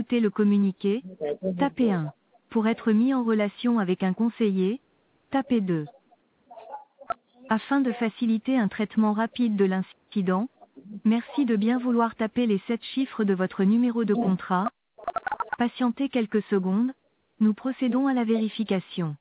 écouter le communiqué, tapez 1. Pour être mis en relation avec un conseiller, tapez 2. Afin de faciliter un traitement rapide de l'incident, merci de bien vouloir taper les 7 chiffres de votre numéro de contrat. Patientez quelques secondes, nous procédons à la vérification.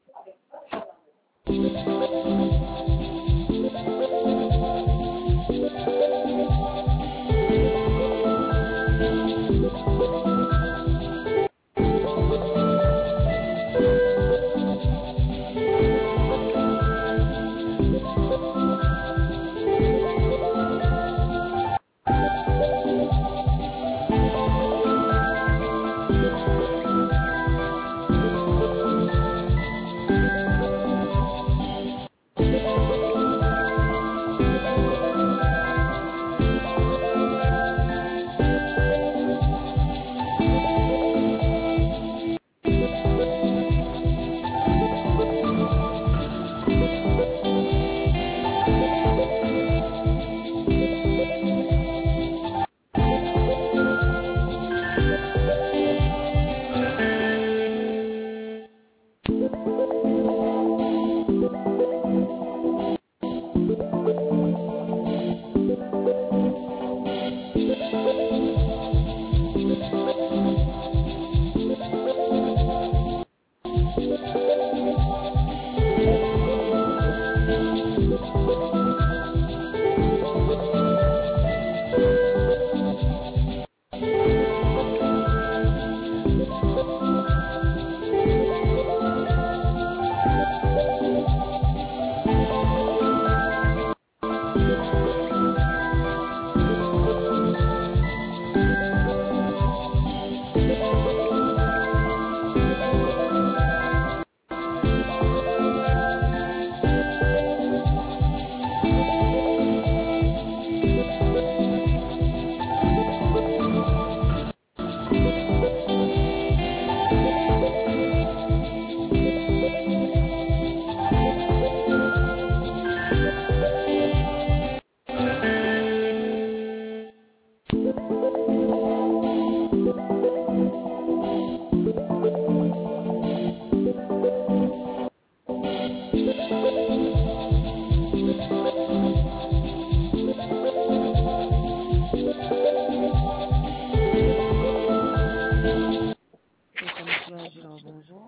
Bonjour.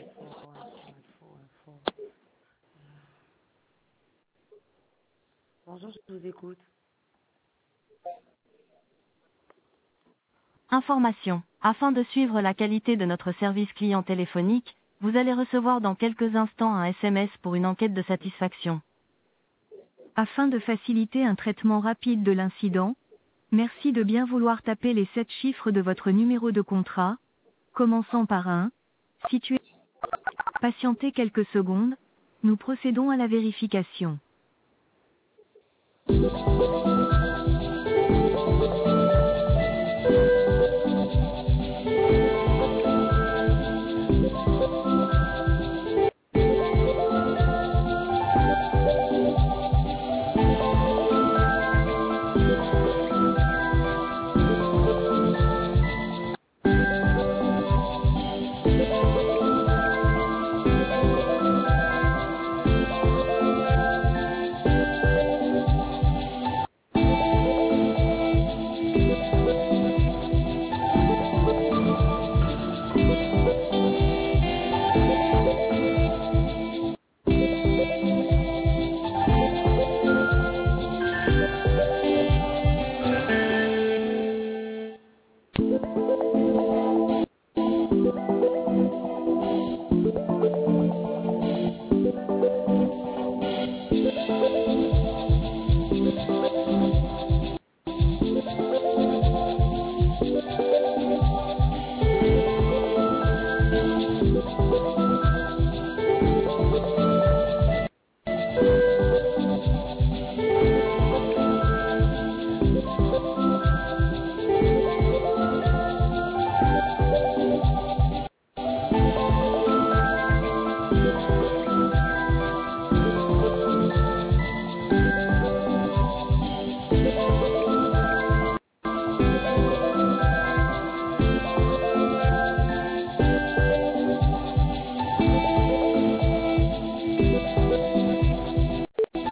Bonjour, je vous écoute. Information. Afin de suivre la qualité de notre service client téléphonique, vous allez recevoir dans quelques instants un SMS pour une enquête de satisfaction. Afin de faciliter un traitement rapide de l'incident, merci de bien vouloir taper les 7 chiffres de votre numéro de contrat, commençant par 1, situé. Patientez quelques secondes, nous procédons à la vérification.